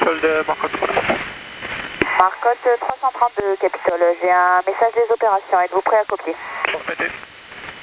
Capitole de Marcotte. Marcotte 332 Capitole, j'ai un message des opérations, êtes-vous prêt à copier? Transmettez.